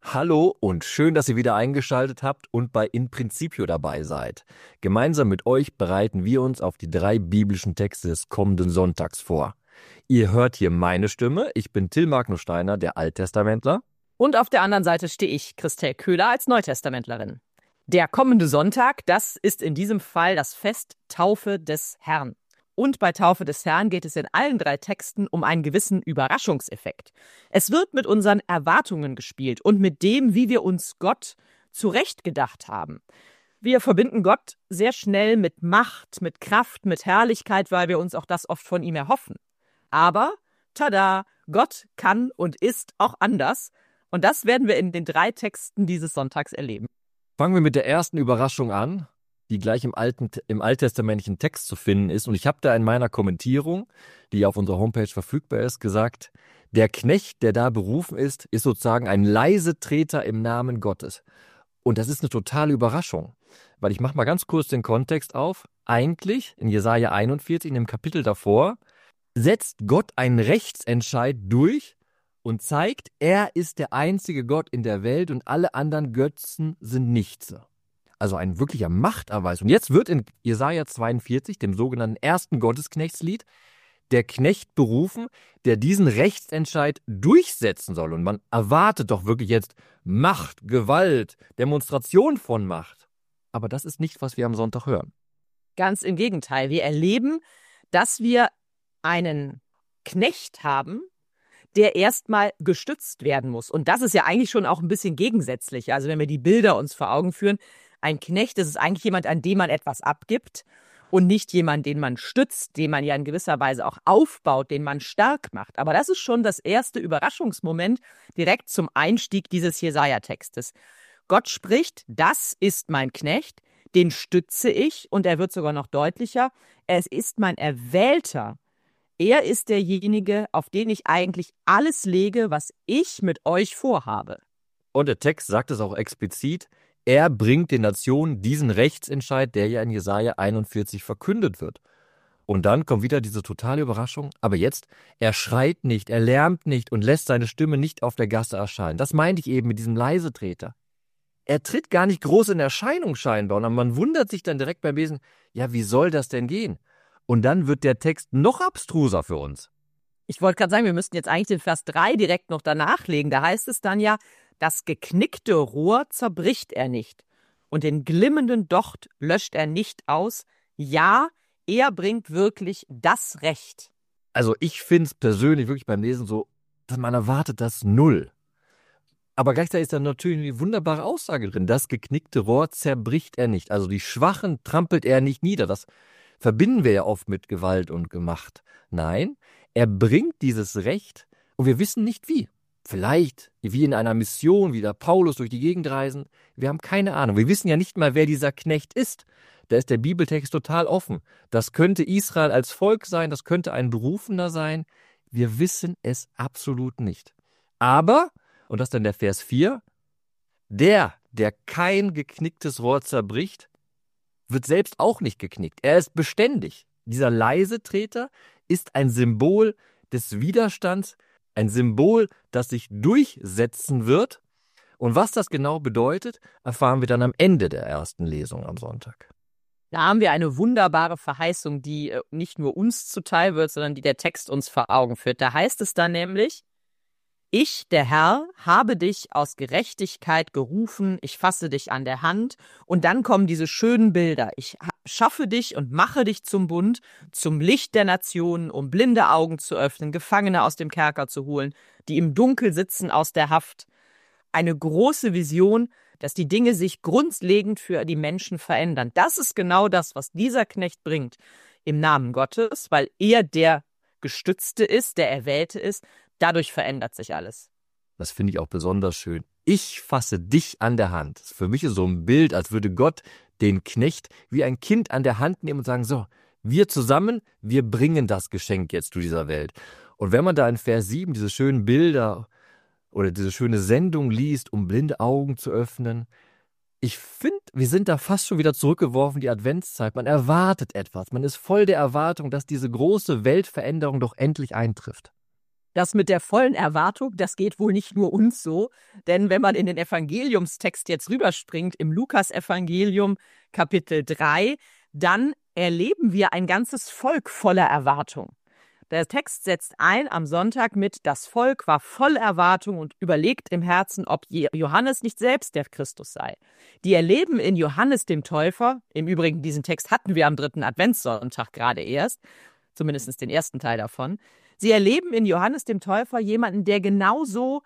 Hallo und schön, dass ihr wieder eingeschaltet habt und bei In Principio dabei seid. Gemeinsam mit euch bereiten wir uns auf die 3 biblischen Texte des kommenden Sonntags vor. Ihr hört hier meine Stimme. Ich bin Till Magnus Steiner, der Alttestamentler. Und auf der anderen Seite stehe ich, Christel Köhler, als Neutestamentlerin. Der kommende Sonntag, das ist in diesem Fall das Fest Taufe des Herrn. Und bei Taufe des Herrn geht es in allen 3 Texten um einen gewissen Überraschungseffekt. Es wird mit unseren Erwartungen gespielt und mit dem, wie wir uns Gott zurechtgedacht haben. Wir verbinden Gott sehr schnell mit Macht, mit Kraft, mit Herrlichkeit, weil wir uns auch das oft von ihm erhoffen. Aber, tada, Gott kann und ist auch anders. Und das werden wir in den 3 Texten dieses Sonntags erleben. Fangen wir mit der ersten Überraschung an, die gleich im alttestamentlichen Text zu finden ist. Und ich habe da in meiner Kommentierung, die auf unserer Homepage verfügbar ist, gesagt, der Knecht, der da berufen ist sozusagen ein Leisetreter im Namen Gottes. Und das ist eine totale Überraschung, weil ich mache mal ganz kurz den Kontext auf. Eigentlich in Jesaja 41, in dem Kapitel davor, setzt Gott einen Rechtsentscheid durch und zeigt, er ist der einzige Gott in der Welt und alle anderen Götzen sind nichts. Also ein wirklicher Machterweis. Und jetzt wird in Jesaja 42, dem sogenannten ersten Gottesknechtslied, der Knecht berufen, der diesen Rechtsentscheid durchsetzen soll. Und man erwartet doch wirklich jetzt Macht, Gewalt, Demonstration von Macht. Aber das ist nicht, was wir am Sonntag hören. Ganz im Gegenteil. Wir erleben, dass wir einen Knecht haben, der erstmal gestützt werden muss. Und das ist ja eigentlich schon auch ein bisschen gegensätzlich. Also wenn wir die Bilder uns vor Augen führen, ein Knecht, das ist eigentlich jemand, an dem man etwas abgibt und nicht jemand, den man stützt, den man ja in gewisser Weise auch aufbaut, den man stark macht. Aber das ist schon das erste Überraschungsmoment direkt zum Einstieg dieses Jesaja-Textes. Gott spricht, das ist mein Knecht, den stütze ich, und er wird sogar noch deutlicher, es ist mein Erwählter. Er ist derjenige, auf den ich eigentlich alles lege, was ich mit euch vorhabe. Und der Text sagt es auch explizit, er bringt den Nationen diesen Rechtsentscheid, der ja in Jesaja 41 verkündet wird. Und dann kommt wieder diese totale Überraschung. Aber jetzt, er schreit nicht, er lärmt nicht und lässt seine Stimme nicht auf der Gasse erscheinen. Das meinte ich eben mit diesem Leisetreter. Er tritt gar nicht groß in Erscheinung scheinbar. Und man wundert sich dann direkt beim Lesen, ja, wie soll das denn gehen? Und dann wird der Text noch abstruser für uns. Ich wollte gerade sagen, wir müssten jetzt eigentlich den Vers 3 direkt noch danach legen. Da heißt es dann ja, das geknickte Rohr zerbricht er nicht und den glimmenden Docht löscht er nicht aus. Ja, er bringt wirklich das Recht. Also ich finde es persönlich wirklich beim Lesen so, dass man erwartet das null. Aber gleichzeitig ist da natürlich eine wunderbare Aussage drin. Das geknickte Rohr zerbricht er nicht. Also die Schwachen trampelt er nicht nieder. Das verbinden wir ja oft mit Gewalt und Macht. Nein, er bringt dieses Recht und wir wissen nicht wie. Vielleicht wie in einer Mission, wie der Paulus durch die Gegend reisen. Wir haben keine Ahnung. Wir wissen ja nicht mal, wer dieser Knecht ist. Da ist der Bibeltext total offen. Das könnte Israel als Volk sein, das könnte ein Berufener sein. Wir wissen es absolut nicht. Aber, und das ist dann der Vers 4, der kein geknicktes Rohr zerbricht, wird selbst auch nicht geknickt. Er ist beständig. Dieser Leisetreter ist ein Symbol des Widerstands, ein Symbol, das sich durchsetzen wird. Und was das genau bedeutet, erfahren wir dann am Ende der ersten Lesung am Sonntag. Da haben wir eine wunderbare Verheißung, die nicht nur uns zuteil wird, sondern die der Text uns vor Augen führt. Da heißt es dann nämlich, ich, der Herr, habe dich aus Gerechtigkeit gerufen, ich fasse dich an der Hand. Und dann kommen diese schönen Bilder. Ich schaffe dich und mache dich zum Bund, zum Licht der Nationen, um blinde Augen zu öffnen, Gefangene aus dem Kerker zu holen, die im Dunkel sitzen aus der Haft. Eine große Vision, dass die Dinge sich grundlegend für die Menschen verändern. Das ist genau das, was dieser Knecht bringt im Namen Gottes, weil er der Gestützte ist, der Erwählte ist. Dadurch verändert sich alles. Das finde ich auch besonders schön. Ich fasse dich an der Hand. Das ist für mich so ein Bild, als würde Gott den Knecht wie ein Kind an der Hand nehmen und sagen, so, wir zusammen, wir bringen das Geschenk jetzt zu dieser Welt. Und wenn man da in Vers 7 diese schönen Bilder oder diese schöne Sendung liest, um blinde Augen zu öffnen, ich finde, wir sind da fast schon wieder zurückgeworfen, die Adventszeit. Man erwartet etwas. Man ist voll der Erwartung, dass diese große Weltveränderung doch endlich eintrifft. Das mit der vollen Erwartung, das geht wohl nicht nur uns so, denn wenn man in den Evangeliumstext jetzt rüberspringt, im Lukas-Evangelium Kapitel 3, dann erleben wir ein ganzes Volk voller Erwartung. Der Text setzt ein am Sonntag mit: Das Volk war voll Erwartung und überlegt im Herzen, ob Johannes nicht selbst der Christus sei. Die erleben in Johannes dem Täufer, im Übrigen diesen Text hatten wir am 3. Adventssonntag gerade erst, zumindest den ersten Teil davon. Sie erleben in Johannes dem Täufer jemanden, der genauso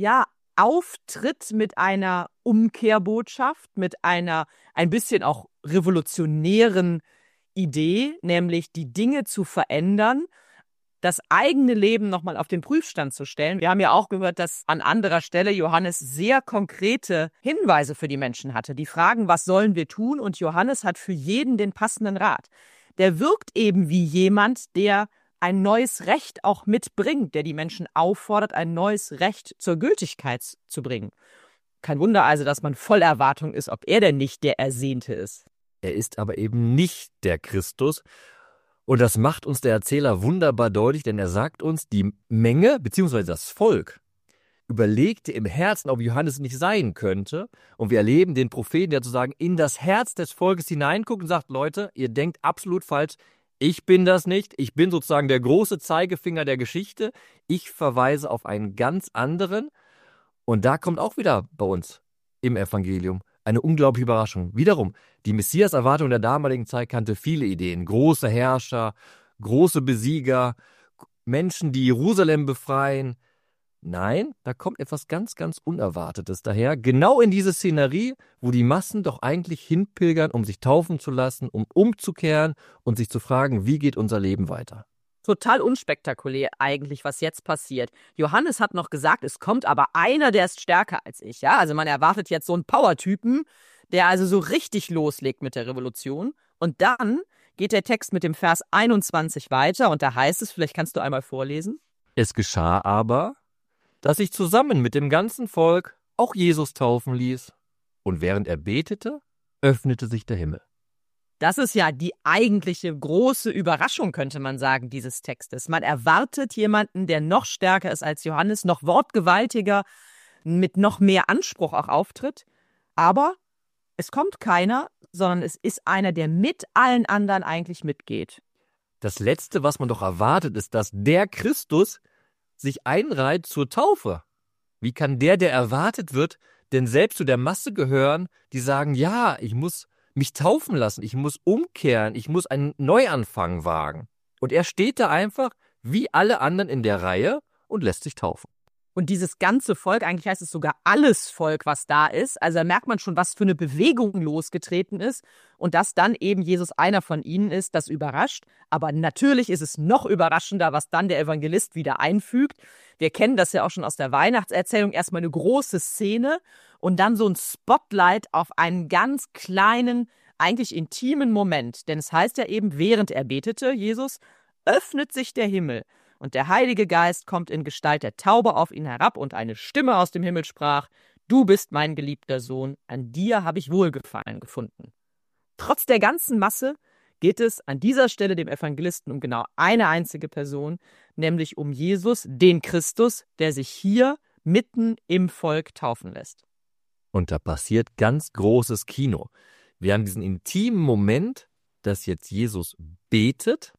auftritt mit einer Umkehrbotschaft, mit einer ein bisschen auch revolutionären Idee, nämlich die Dinge zu verändern, das eigene Leben nochmal auf den Prüfstand zu stellen. Wir haben ja auch gehört, dass an anderer Stelle Johannes sehr konkrete Hinweise für die Menschen hatte. Die fragen, was sollen wir tun? Und Johannes hat für jeden den passenden Rat. Der wirkt eben wie jemand, der ein neues Recht auch mitbringt, der die Menschen auffordert, ein neues Recht zur Gültigkeit zu bringen. Kein Wunder also, dass man voll Erwartung ist, ob er denn nicht der Ersehnte ist. Er ist aber eben nicht der Christus. Und das macht uns der Erzähler wunderbar deutlich, denn er sagt uns, die Menge bzw. das Volk überlegte im Herzen, ob Johannes nicht sein könnte. Und wir erleben den Propheten, der sozusagen in das Herz des Volkes hineinguckt und sagt, Leute, ihr denkt absolut falsch. Ich bin das nicht. Ich bin sozusagen der große Zeigefinger der Geschichte. Ich verweise auf einen ganz anderen. Und da kommt auch wieder bei uns im Evangelium eine unglaubliche Überraschung. Wiederum, die Messias-Erwartung der damaligen Zeit kannte viele Ideen. Große Herrscher, große Besieger, Menschen, die Jerusalem befreien. Nein, da kommt etwas ganz, ganz Unerwartetes daher. Genau in diese Szenerie, wo die Massen doch eigentlich hinpilgern, um sich taufen zu lassen, um umzukehren und sich zu fragen, wie geht unser Leben weiter? Total unspektakulär eigentlich, was jetzt passiert. Johannes hat noch gesagt, es kommt aber einer, der ist stärker als ich. Ja, also man erwartet jetzt so einen Power-Typen, der also so richtig loslegt mit der Revolution. Und dann geht der Text mit dem Vers 21 weiter und da heißt es, vielleicht kannst du einmal vorlesen. Es geschah aber, dass sich zusammen mit dem ganzen Volk auch Jesus taufen ließ. Und während er betete, öffnete sich der Himmel. Das ist ja die eigentliche große Überraschung, könnte man sagen, dieses Textes. Man erwartet jemanden, der noch stärker ist als Johannes, noch wortgewaltiger, mit noch mehr Anspruch auch auftritt. Aber es kommt keiner, sondern es ist einer, der mit allen anderen eigentlich mitgeht. Das Letzte, was man doch erwartet, ist, dass der Christus sich einreiht zur Taufe. Wie kann der erwartet wird, denn selbst zu der Masse gehören, die sagen, ja, ich muss mich taufen lassen, ich muss umkehren, ich muss einen Neuanfang wagen. Und er steht da einfach wie alle anderen in der Reihe und lässt sich taufen. Und dieses ganze Volk, eigentlich heißt es sogar alles Volk, was da ist, also da merkt man schon, was für eine Bewegung losgetreten ist und dass dann eben Jesus einer von ihnen ist, das überrascht. Aber natürlich ist es noch überraschender, was dann der Evangelist wieder einfügt. Wir kennen das ja auch schon aus der Weihnachtserzählung, erstmal eine große Szene und dann so ein Spotlight auf einen ganz kleinen, eigentlich intimen Moment. Denn es heißt ja eben, während er betete, Jesus, öffnet sich der Himmel. Und der Heilige Geist kommt in Gestalt der Taube auf ihn herab und eine Stimme aus dem Himmel sprach, du bist mein geliebter Sohn, an dir habe ich Wohlgefallen gefunden. Trotz der ganzen Masse geht es an dieser Stelle dem Evangelisten um genau eine einzige Person, nämlich um Jesus, den Christus, der sich hier mitten im Volk taufen lässt. Und da passiert ganz großes Kino. Wir haben diesen intimen Moment, dass jetzt Jesus betet.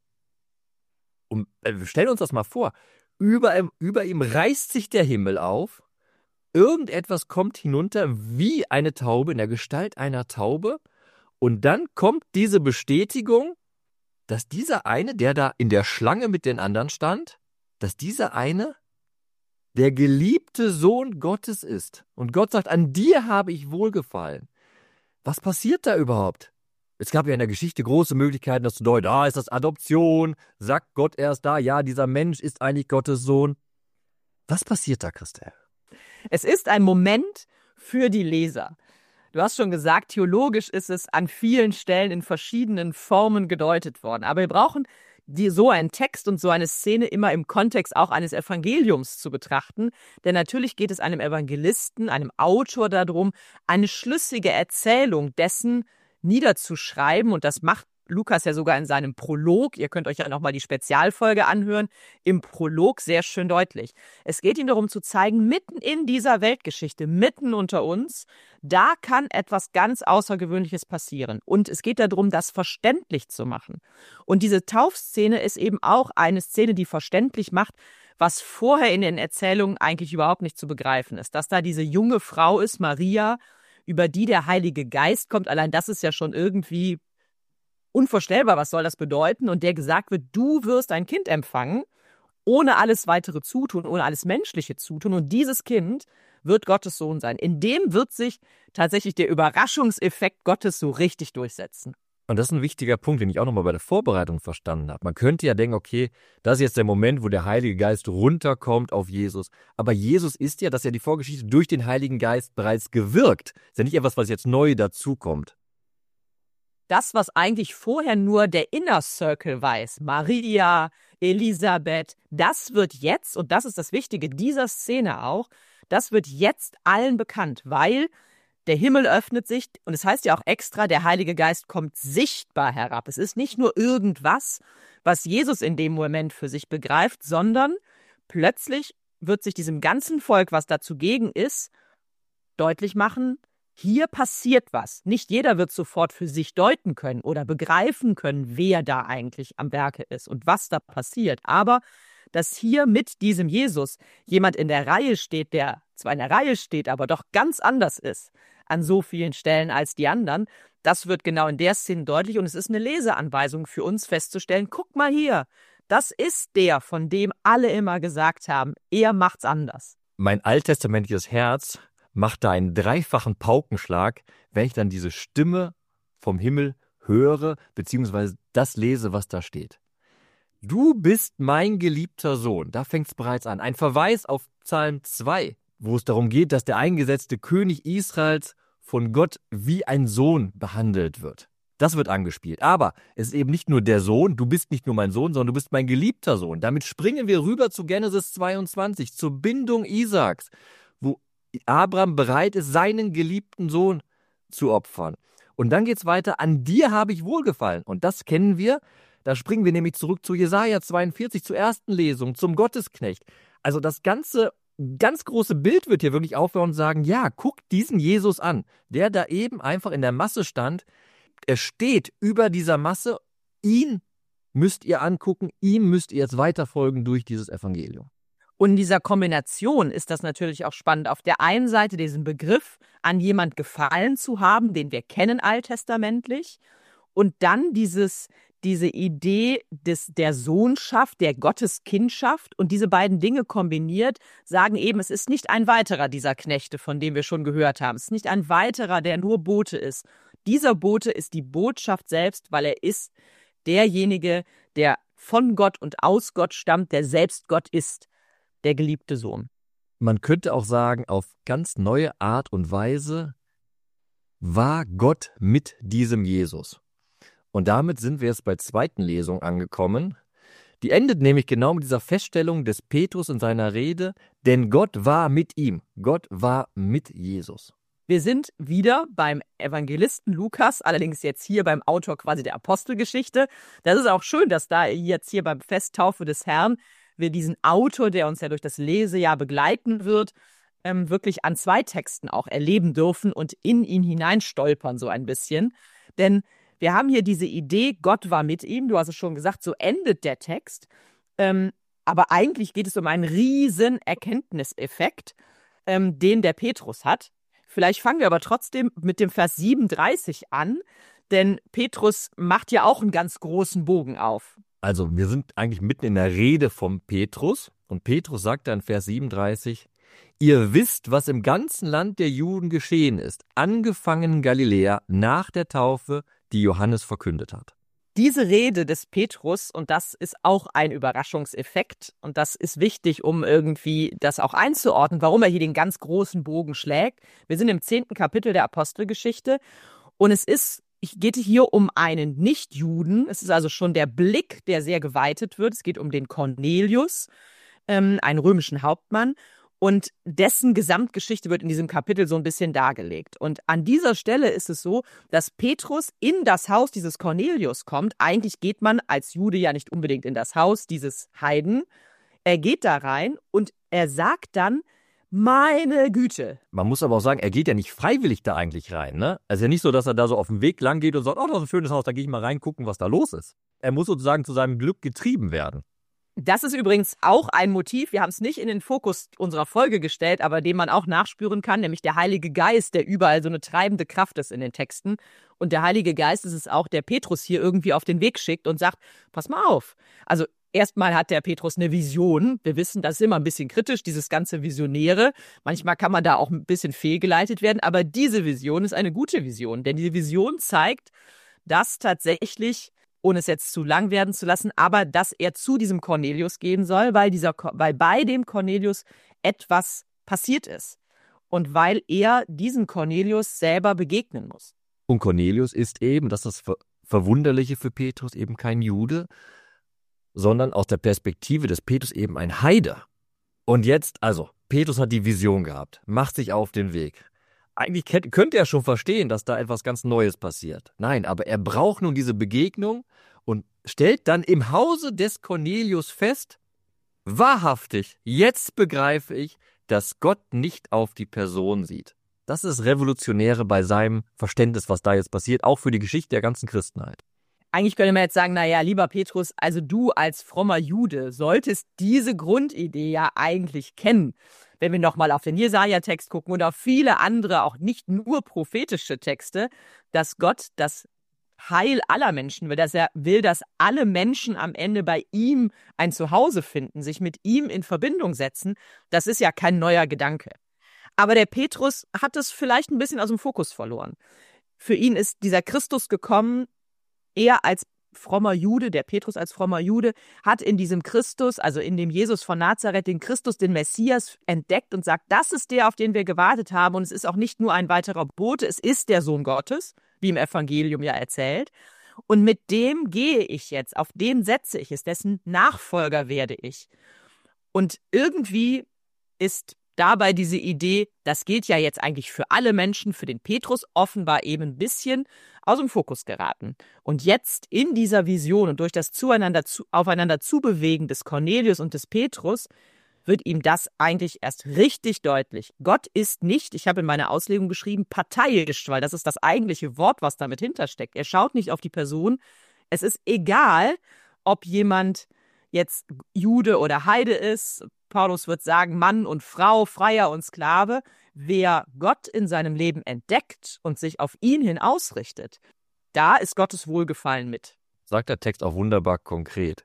Und wir stellen uns das mal vor, über ihm reißt sich der Himmel auf, irgendetwas kommt hinunter wie eine Taube, in der Gestalt einer Taube, und dann kommt diese Bestätigung, dass dieser eine, der da in der Schlange mit den anderen stand, dass dieser eine der geliebte Sohn Gottes ist. Und Gott sagt, an dir habe ich Wohlgefallen. Was passiert da überhaupt? Es gab ja in der Geschichte große Möglichkeiten, das zu deuten. Ist das Adoption? Sagt Gott erst da, ja, dieser Mensch ist eigentlich Gottes Sohn. Was passiert da, Christel? Es ist ein Moment für die Leser. Du hast schon gesagt, theologisch ist es an vielen Stellen in verschiedenen Formen gedeutet worden. Aber wir brauchen so einen Text und so eine Szene immer im Kontext auch eines Evangeliums zu betrachten. Denn natürlich geht es einem Evangelisten, einem Autor darum, eine schlüssige Erzählung dessen niederzuschreiben. Und das macht Lukas ja sogar in seinem Prolog, ihr könnt euch ja nochmal die Spezialfolge anhören, im Prolog sehr schön deutlich. Es geht ihm darum zu zeigen, mitten in dieser Weltgeschichte, mitten unter uns, da kann etwas ganz Außergewöhnliches passieren. Und es geht darum, das verständlich zu machen. Und diese Taufszene ist eben auch eine Szene, die verständlich macht, was vorher in den Erzählungen eigentlich überhaupt nicht zu begreifen ist. Dass da diese junge Frau ist, Maria, über die der Heilige Geist kommt, allein das ist ja schon irgendwie unvorstellbar, was soll das bedeuten? Und der gesagt wird, du wirst ein Kind empfangen, ohne alles weitere Zutun, ohne alles menschliche Zutun. Und dieses Kind wird Gottes Sohn sein. In dem wird sich tatsächlich der Überraschungseffekt Gottes so richtig durchsetzen. Und das ist ein wichtiger Punkt, den ich auch nochmal bei der Vorbereitung verstanden habe. Man könnte ja denken, okay, das ist jetzt der Moment, wo der Heilige Geist runterkommt auf Jesus. Aber Jesus ist ja, das ist ja die Vorgeschichte, durch den Heiligen Geist bereits gewirkt. Das ist ja nicht etwas, was jetzt neu dazukommt. Das, was eigentlich vorher nur der Inner Circle weiß, Maria, Elisabeth, das wird jetzt, und das ist das Wichtige dieser Szene auch, das wird jetzt allen bekannt, weil der Himmel öffnet sich und es heißt ja auch extra, der Heilige Geist kommt sichtbar herab. Es ist nicht nur irgendwas, was Jesus in dem Moment für sich begreift, sondern plötzlich wird sich diesem ganzen Volk, was da zugegen ist, deutlich machen, hier passiert was. Nicht jeder wird sofort für sich deuten können oder begreifen können, wer da eigentlich am Werke ist und was da passiert. Aber dass hier mit diesem Jesus jemand in der Reihe steht, der zwar in der Reihe steht, aber doch ganz anders ist an so vielen Stellen als die anderen, das wird genau in der Szene deutlich. Und es ist eine Leseanweisung für uns festzustellen, guck mal hier, das ist der, von dem alle immer gesagt haben, er macht's anders. Mein alttestamentliches Herz macht da einen dreifachen Paukenschlag, wenn ich dann diese Stimme vom Himmel höre, beziehungsweise das lese, was da steht. Du bist mein geliebter Sohn. Da fängt es bereits an. Ein Verweis auf Psalm 2, wo es darum geht, dass der eingesetzte König Israels von Gott wie ein Sohn behandelt wird. Das wird angespielt. Aber es ist eben nicht nur der Sohn, du bist nicht nur mein Sohn, sondern du bist mein geliebter Sohn. Damit springen wir rüber zu Genesis 22, zur Bindung Isaaks, wo Abraham bereit ist, seinen geliebten Sohn zu opfern. Und dann geht es weiter, an dir habe ich wohlgefallen. Und das kennen wir. Da springen wir nämlich zurück zu Jesaja 42, zur ersten Lesung, zum Gottesknecht. Also das ganze, ganz große Bild wird hier wirklich aufhören und sagen, ja, guckt diesen Jesus an, der da eben einfach in der Masse stand. Er steht über dieser Masse. Ihn müsst ihr angucken, ihm müsst ihr jetzt weiterfolgen durch dieses Evangelium. Und in dieser Kombination ist das natürlich auch spannend. Auf der einen Seite diesen Begriff, an jemand gefallen zu haben, den wir kennen alttestamentlich, und dann diese Idee der Sohnschaft, der Gotteskindschaft, und diese beiden Dinge kombiniert, sagen eben, es ist nicht ein weiterer dieser Knechte, von dem wir schon gehört haben. Es ist nicht ein weiterer, der nur Bote ist. Dieser Bote ist die Botschaft selbst, weil er ist derjenige, der von Gott und aus Gott stammt, der selbst Gott ist, der geliebte Sohn. Man könnte auch sagen, auf ganz neue Art und Weise war Gott mit diesem Jesus. Und damit sind wir jetzt bei zweiten Lesung angekommen. Die endet nämlich genau mit dieser Feststellung des Petrus in seiner Rede, denn Gott war mit ihm. Gott war mit Jesus. Wir sind wieder beim Evangelisten Lukas, allerdings jetzt hier beim Autor quasi der Apostelgeschichte. Das ist auch schön, dass da jetzt hier beim Festtaufe des Herrn wir diesen Autor, der uns ja durch das Lesejahr begleiten wird, wirklich an zwei Texten auch erleben dürfen und in ihn hineinstolpern so ein bisschen. Denn wir haben hier diese Idee, Gott war mit ihm, du hast es schon gesagt, so endet der Text. Aber eigentlich geht es um einen riesen Erkenntniseffekt, den der Petrus hat. Vielleicht fangen wir aber trotzdem mit dem Vers 37 an, denn Petrus macht ja auch einen ganz großen Bogen auf. Also wir sind eigentlich mitten in der Rede vom Petrus und Petrus sagt dann in Vers 37, ihr wisst, was im ganzen Land der Juden geschehen ist, angefangen in Galiläa nach der Taufe, die Johannes verkündet hat. Diese Rede des Petrus, und das ist auch ein Überraschungseffekt, und das ist wichtig, um irgendwie das auch einzuordnen, warum er hier den ganz großen Bogen schlägt. Wir sind im 10. Kapitel der Apostelgeschichte und es geht hier um einen Nichtjuden. Es ist also schon der Blick, der sehr geweitet wird. Es geht um den Cornelius, einen römischen Hauptmann. Und dessen Gesamtgeschichte wird in diesem Kapitel so ein bisschen dargelegt. Und an dieser Stelle ist es so, dass Petrus in das Haus dieses Cornelius kommt. Eigentlich geht man als Jude ja nicht unbedingt in das Haus dieses Heiden. Er geht da rein und er sagt dann, meine Güte. Man muss aber auch sagen, er geht ja nicht freiwillig da eigentlich rein, ne? Also ja nicht so, dass er da so auf dem Weg lang geht und sagt, oh, das ist ein schönes Haus, da gehe ich mal rein, gucken, was da los ist. Er muss sozusagen zu seinem Glück getrieben werden. Das ist übrigens auch ein Motiv, wir haben es nicht in den Fokus unserer Folge gestellt, aber den man auch nachspüren kann, nämlich der Heilige Geist, der überall so eine treibende Kraft ist in den Texten. Und der Heilige Geist ist es auch, der Petrus hier irgendwie auf den Weg schickt und sagt, pass mal auf. Also erstmal hat der Petrus eine Vision. Wir wissen, das ist immer ein bisschen kritisch, dieses ganze Visionäre. Manchmal kann man da auch ein bisschen fehlgeleitet werden, aber diese Vision ist eine gute Vision, denn diese Vision zeigt, dass tatsächlich, ohne es jetzt zu lang werden zu lassen, aber dass er zu diesem Cornelius gehen soll, weil bei dem Cornelius etwas passiert ist und weil er diesem Cornelius selber begegnen muss. Und Cornelius ist eben, das ist das Verwunderliche für Petrus, eben kein Jude, sondern aus der Perspektive des Petrus eben ein Heide. Und jetzt, also, Petrus hat die Vision gehabt, macht sich auf den Weg. Eigentlich könnte er schon verstehen, dass da etwas ganz Neues passiert. Nein, aber er braucht nun diese Begegnung und stellt dann im Hause des Cornelius fest, wahrhaftig, jetzt begreife ich, dass Gott nicht auf die Person sieht. Das ist Revolutionäre bei seinem Verständnis, was da jetzt passiert, auch für die Geschichte der ganzen Christenheit. Eigentlich könnte man jetzt sagen, naja, lieber Petrus, also du als frommer Jude solltest diese Grundidee ja eigentlich kennen. Wenn wir nochmal auf den Jesaja-Text gucken und auf viele andere, auch nicht nur prophetische Texte, dass Gott das Heil aller Menschen will, dass er will, dass alle Menschen am Ende bei ihm ein Zuhause finden, sich mit ihm in Verbindung setzen, das ist ja kein neuer Gedanke. Aber der Petrus hat es vielleicht ein bisschen aus dem Fokus verloren. Für ihn ist dieser Christus gekommen, er als frommer Jude, der Petrus als frommer Jude, hat in diesem Christus, also in dem Jesus von Nazareth, den Christus, den Messias entdeckt und sagt, das ist der, auf den wir gewartet haben. Und es ist auch nicht nur ein weiterer Bote, es ist der Sohn Gottes, wie im Evangelium ja erzählt. Und mit dem gehe ich jetzt, auf den setze ich es, dessen Nachfolger werde ich. Und irgendwie ist dabei diese Idee, das gilt ja jetzt eigentlich für alle Menschen, für den Petrus offenbar eben ein bisschen aus dem Fokus geraten. Und jetzt in dieser Vision und durch das aufeinander zubewegen des Cornelius und des Petrus wird ihm das eigentlich erst richtig deutlich. Gott ist nicht, ich habe in meiner Auslegung geschrieben, parteiisch, weil das ist das eigentliche Wort, was damit hintersteckt. Er schaut nicht auf die Person. Es ist egal, ob jemand jetzt Jude oder Heide ist. Paulus wird sagen, Mann und Frau, Freier und Sklave. Wer Gott in seinem Leben entdeckt und sich auf ihn hin ausrichtet, da ist Gottes Wohlgefallen mit. Sagt der Text auch wunderbar konkret.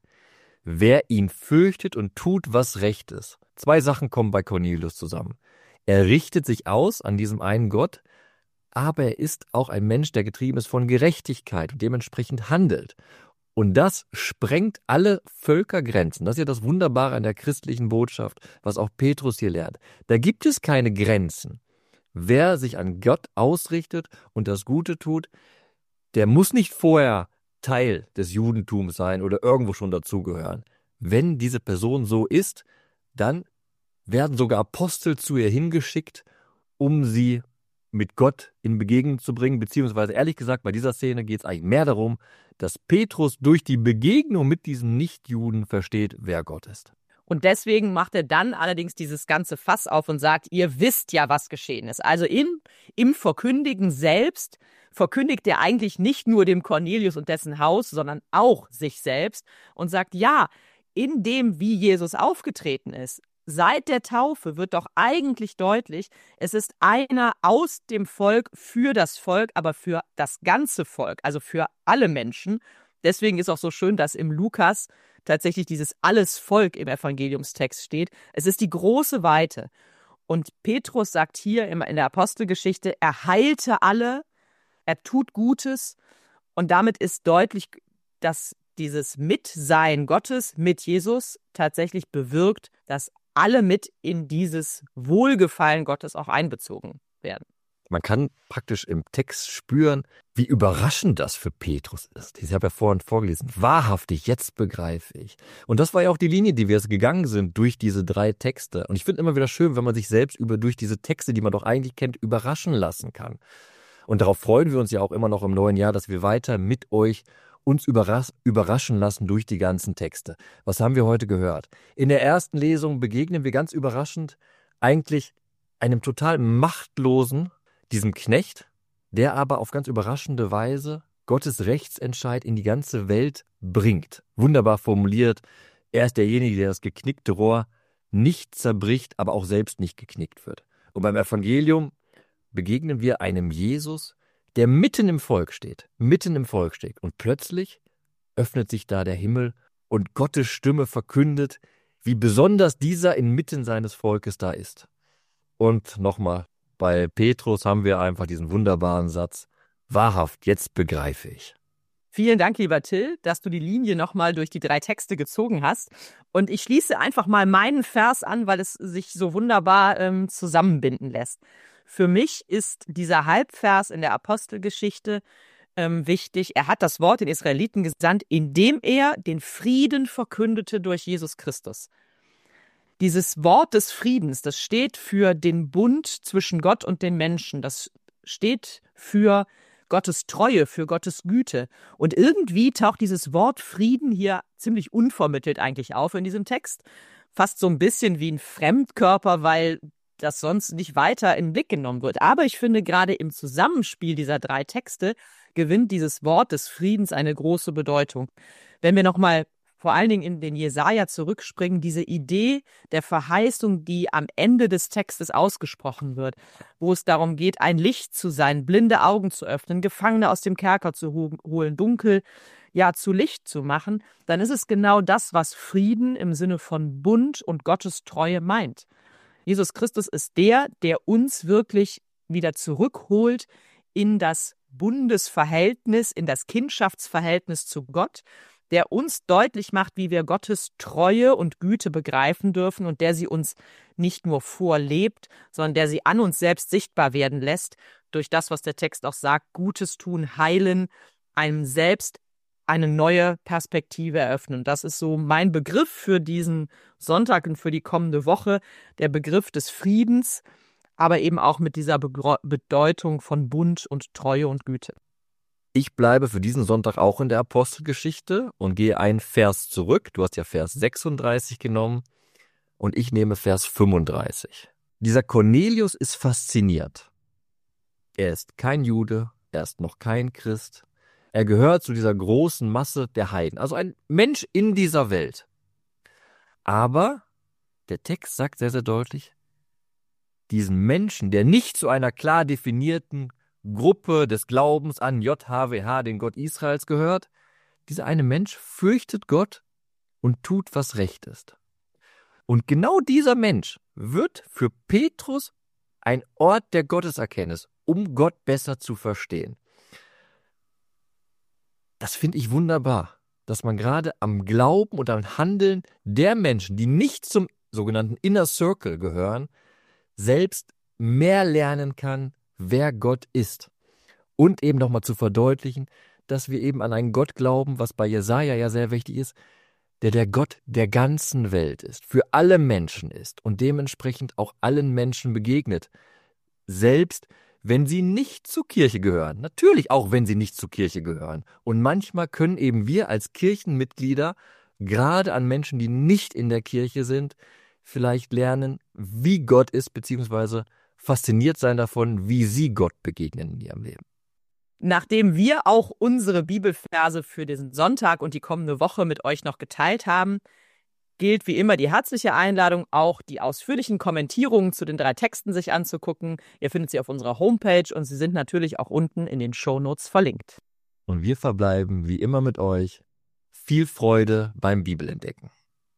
Wer ihn fürchtet und tut, was recht ist. 2 Sachen kommen bei Cornelius zusammen. Er richtet sich aus an diesem einen Gott, aber er ist auch ein Mensch, der getrieben ist von Gerechtigkeit und dementsprechend handelt. Und das sprengt alle Völkergrenzen. Das ist ja das Wunderbare an der christlichen Botschaft, was auch Petrus hier lernt. Da gibt es keine Grenzen. Wer sich an Gott ausrichtet und das Gute tut, der muss nicht vorher Teil des Judentums sein oder irgendwo schon dazugehören. Wenn diese Person so ist, dann werden sogar Apostel zu ihr hingeschickt, um sie mit Gott in Begegnung zu bringen, beziehungsweise ehrlich gesagt, bei dieser Szene geht es eigentlich mehr darum, dass Petrus durch die Begegnung mit diesem Nichtjuden versteht, wer Gott ist. Und deswegen macht er dann allerdings dieses ganze Fass auf und sagt, ihr wisst ja, was geschehen ist. Also im Verkündigen selbst verkündigt er eigentlich nicht nur dem Cornelius und dessen Haus, sondern auch sich selbst und sagt, ja, in dem, wie Jesus aufgetreten ist, seit der Taufe wird doch eigentlich deutlich, es ist einer aus dem Volk für das Volk, aber für das ganze Volk, also für alle Menschen. Deswegen ist auch so schön, dass im Lukas tatsächlich dieses alles Volk im Evangeliumstext steht. Es ist die große Weite. Und Petrus sagt hier in der Apostelgeschichte, er heilte alle, er tut Gutes. Und damit ist deutlich, dass dieses Mitsein Gottes mit Jesus tatsächlich bewirkt, dass alle mit in dieses Wohlgefallen Gottes auch einbezogen werden. Man kann praktisch im Text spüren, wie überraschend das für Petrus ist. Ich habe ja vorhin vorgelesen, wahrhaftig, jetzt begreife ich. Und das war ja auch die Linie, die wir jetzt gegangen sind durch diese 3 Texte. Und ich finde immer wieder schön, wenn man sich selbst durch diese Texte, die man doch eigentlich kennt, überraschen lassen kann. Und darauf freuen wir uns ja auch immer noch im neuen Jahr, dass wir weiter mit euch uns überraschen lassen durch die ganzen Texte. Was haben wir heute gehört? In der ersten Lesung begegnen wir ganz überraschend eigentlich einem total machtlosen, diesem Knecht, der aber auf ganz überraschende Weise Gottes Rechtsentscheid in die ganze Welt bringt. Wunderbar formuliert. Er ist derjenige, der das geknickte Rohr nicht zerbricht, aber auch selbst nicht geknickt wird. Und beim Evangelium begegnen wir einem Jesus, der mitten im Volk steht. Und plötzlich öffnet sich da der Himmel und Gottes Stimme verkündet, wie besonders dieser inmitten seines Volkes da ist. Und nochmal, bei Petrus haben wir einfach diesen wunderbaren Satz, wahrhaft, jetzt begreife ich. Vielen Dank, lieber Till, dass du die Linie nochmal durch die 3 Texte gezogen hast. Und ich schließe einfach mal meinen Vers an, weil es sich so wunderbar zusammenbinden lässt. Für mich ist dieser Halbvers in der Apostelgeschichte wichtig. Er hat das Wort den Israeliten gesandt, indem er den Frieden verkündete durch Jesus Christus. Dieses Wort des Friedens, das steht für den Bund zwischen Gott und den Menschen. Das steht für Gottes Treue, für Gottes Güte. Und irgendwie taucht dieses Wort Frieden hier ziemlich unvermittelt eigentlich auf in diesem Text. Fast so ein bisschen wie ein Fremdkörper, weil das sonst nicht weiter in den Blick genommen wird. Aber ich finde, gerade im Zusammenspiel dieser 3 Texte gewinnt dieses Wort des Friedens eine große Bedeutung. Wenn wir nochmal vor allen Dingen in den Jesaja zurückspringen, diese Idee der Verheißung, die am Ende des Textes ausgesprochen wird, wo es darum geht, ein Licht zu sein, blinde Augen zu öffnen, Gefangene aus dem Kerker zu holen, dunkel zu Licht zu machen, dann ist es genau das, was Frieden im Sinne von Bund und Gottes Treue meint. Jesus Christus ist der uns wirklich wieder zurückholt in das Bundesverhältnis, in das Kindschaftsverhältnis zu Gott, der uns deutlich macht, wie wir Gottes Treue und Güte begreifen dürfen und der sie uns nicht nur vorlebt, sondern der sie an uns selbst sichtbar werden lässt, durch das, was der Text auch sagt, Gutes tun, heilen, einem selbst eine neue Perspektive eröffnen. Das ist so mein Begriff für diesen Sonntag und für die kommende Woche, der Begriff des Friedens, aber eben auch mit dieser Bedeutung von Bund und Treue und Güte. Ich bleibe für diesen Sonntag auch in der Apostelgeschichte und gehe einen Vers zurück. Du hast ja Vers 36 genommen und ich nehme Vers 35. Dieser Cornelius ist fasziniert. Er ist kein Jude, er ist noch kein Christ. Er gehört zu dieser großen Masse der Heiden, also ein Mensch in dieser Welt. Aber der Text sagt sehr, sehr deutlich, diesen Menschen, der nicht zu einer klar definierten Gruppe des Glaubens an JHWH, den Gott Israels, gehört, dieser eine Mensch fürchtet Gott und tut, was recht ist. Und genau dieser Mensch wird für Petrus ein Ort der Gotteserkenntnis, um Gott besser zu verstehen. Das finde ich wunderbar, dass man gerade am Glauben und am Handeln der Menschen, die nicht zum sogenannten Inner Circle gehören, selbst mehr lernen kann, wer Gott ist. Und eben nochmal zu verdeutlichen, dass wir eben an einen Gott glauben, was bei Jesaja ja sehr wichtig ist, der Gott der ganzen Welt ist, für alle Menschen ist und dementsprechend auch allen Menschen begegnet. Selbst wenn sie nicht zur Kirche gehören. Natürlich auch, wenn sie nicht zur Kirche gehören. Und manchmal können eben wir als Kirchenmitglieder gerade an Menschen, die nicht in der Kirche sind, vielleicht lernen, wie Gott ist, beziehungsweise fasziniert sein davon, wie sie Gott begegnen in ihrem Leben. Nachdem wir auch unsere Bibelverse für diesen Sonntag und die kommende Woche mit euch noch geteilt haben, gilt wie immer die herzliche Einladung, auch die ausführlichen Kommentierungen zu den 3 Texten sich anzugucken. Ihr findet sie auf unserer Homepage und sie sind natürlich auch unten in den Shownotes verlinkt. Und wir verbleiben wie immer mit euch. Viel Freude beim Bibelentdecken.